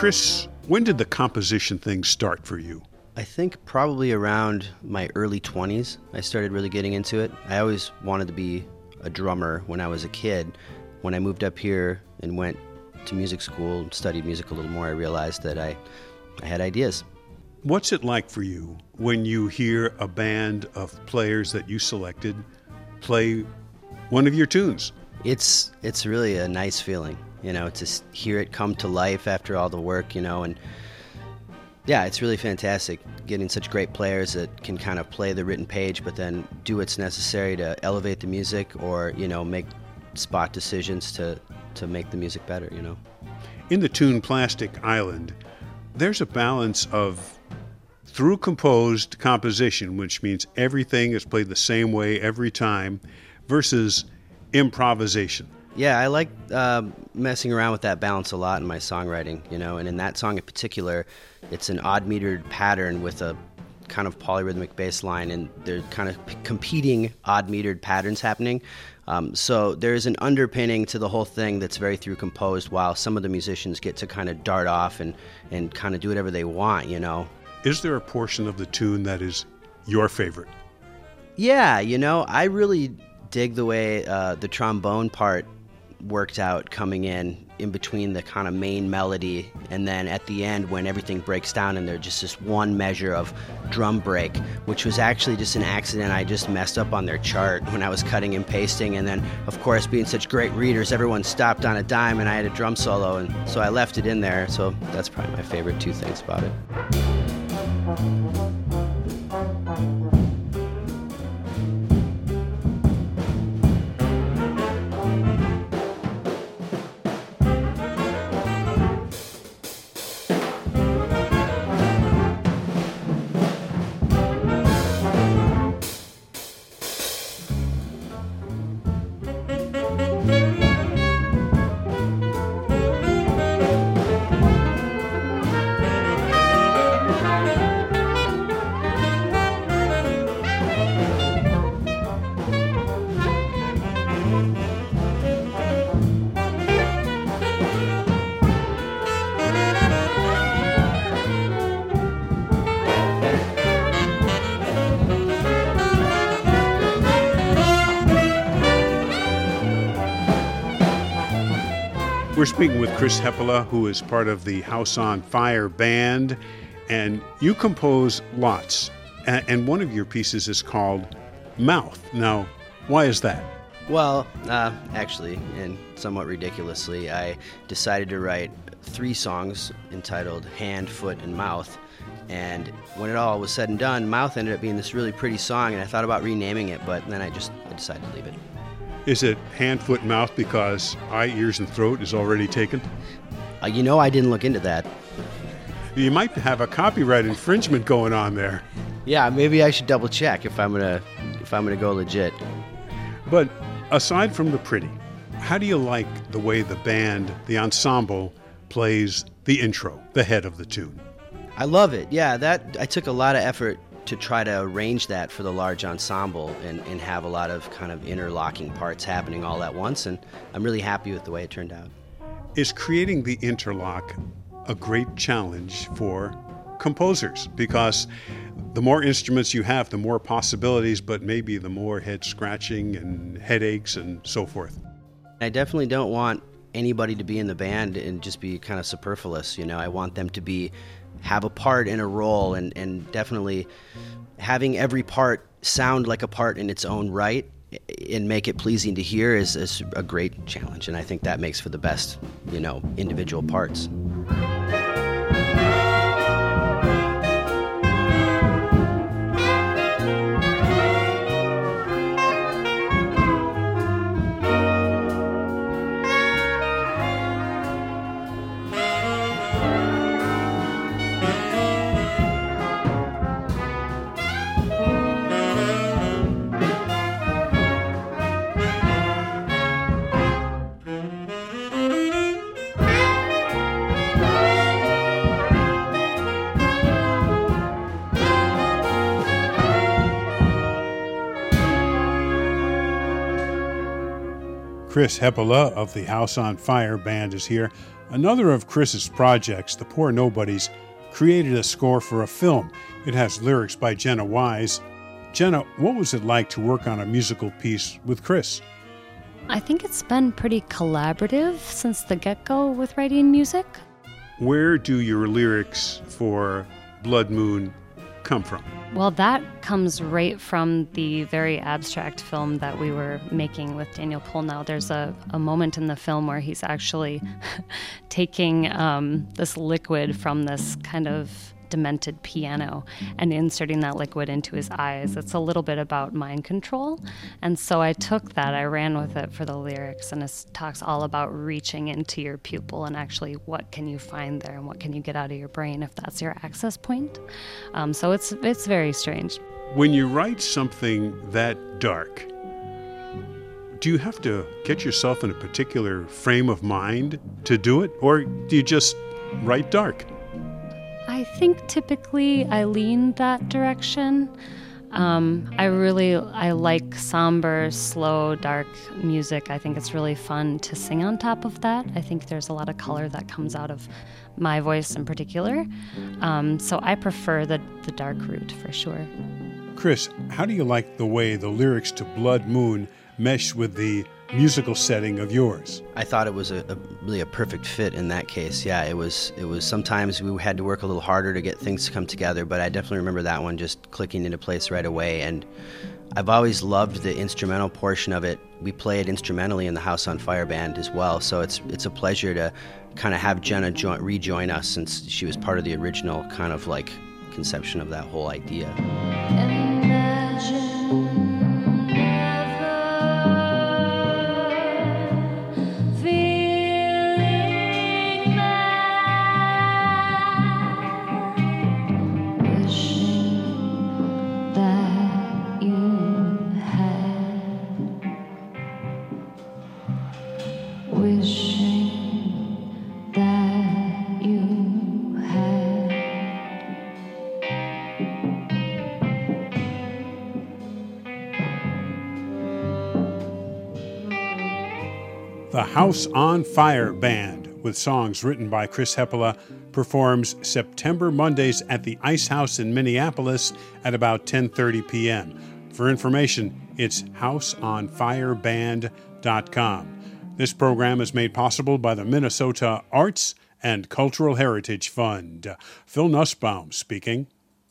Chris, when did the composition thing start for you? I think probably around my early 20s, I started really getting into it. I always wanted to be a drummer when I was a kid. When I moved up here and went to music school and studied music a little more, I realized that I had ideas. What's it like for you when you hear a band of players that you selected play one of your tunes? It's really a nice feeling, to hear it come to life after all the work, and yeah, it's really fantastic getting such great players that can kind of play the written page but then do what's necessary to elevate the music or, make spot decisions to make the music better, In the tune Plastic Island, there's a balance of through composed composition, which means everything is played the same way every time, versus improvisation. Yeah, I like messing around with that balance a lot in my songwriting, and in that song in particular, it's an odd-metered pattern with a kind of polyrhythmic bass line, and they're kind of competing odd-metered patterns happening. So there's an underpinning to the whole thing that's very through composed, while some of the musicians get to kind of dart off and kind of do whatever they want, Is there a portion of the tune that is your favorite? Yeah, I really dig the way the trombone part worked out coming in between the kind of main melody and then at the end when everything breaks down and there's just this one measure of drum break, which was actually just an accident. I just messed up on their chart when I was cutting and pasting, and then of course being such great readers, everyone stopped on a dime and I had a drum solo, and so I left it in there. So that's probably my favorite two things about it. We're speaking with Chris Hepola, who is part of the House on Fire band, and you compose lots, and one of your pieces is called Mouth. Now, why is that? Well, actually, and somewhat ridiculously, I decided to write 3 songs entitled Hand, Foot, and Mouth, and when it all was said and done, Mouth ended up being this really pretty song, and I thought about renaming it, but then I decided to leave it. Is it hand, foot, mouth because eye, ears, and throat is already taken? I didn't look into that. You might have a copyright infringement going on there. Yeah, maybe I should double check if I'm gonna go legit. But aside from the pretty, how do you like the way the band, the ensemble, plays the intro, the head of the tune? I love it. Yeah, I took a lot of effort to try to arrange that for the large ensemble and have a lot of kind of interlocking parts happening all at once, and I'm really happy with the way it turned out. Is creating the interlock a great challenge for composers? Because the more instruments you have, the more possibilities, but maybe the more head scratching and headaches and so forth. I definitely don't want anybody to be in the band and just be kind of superfluous. I want them to have a part and a role, and definitely having every part sound like a part in its own right and make it pleasing to hear is a great challenge, and I think that makes for the best, individual parts. Chris Hepola of the House on Fire band is here. Another of Chris's projects, The Poor Nobodies, created a score for a film. It has lyrics by Jenna Wise. Jenna, what was it like to work on a musical piece with Chris? I think it's been pretty collaborative since the get-go with writing music. Where do your lyrics for Blood Moon come from? Well, that comes right from the very abstract film that we were making with Daniel Pohlnow. There's a moment in the film where he's actually taking this liquid from this kind of demented piano and inserting that liquid into his eyes. It's a little bit about mind control. And so I took that, I ran with it for the lyrics, and it talks all about reaching into your pupil and actually what can you find there and what can you get out of your brain if that's your access point. So it's very strange. When you write something that dark, do you have to get yourself in a particular frame of mind to do it, or do you just write dark? I think typically I lean that direction. I like somber, slow, dark music. I think it's really fun to sing on top of that. I think there's a lot of color that comes out of my voice in particular. So I prefer the dark route for sure. Chris, how do you like the way the lyrics to Blood Moon mesh with the musical setting of yours? I thought it was really a perfect fit in that case. Yeah, it was sometimes we had to work a little harder to get things to come together, but I definitely remember that one just clicking into place right away. And I've always loved the instrumental portion of it. We play it instrumentally in the House on Fire band as well, so it's a pleasure to kind of have Jenna rejoin us, since she was part of the original kind of like conception of that whole idea. The House on Fire Band, with songs written by Chris Hepola, performs September Mondays at the Ice House in Minneapolis at about 10:30 p.m. For information, it's houseonfireband.com. This program is made possible by the Minnesota Arts and Cultural Heritage Fund. Phil Nussbaum speaking.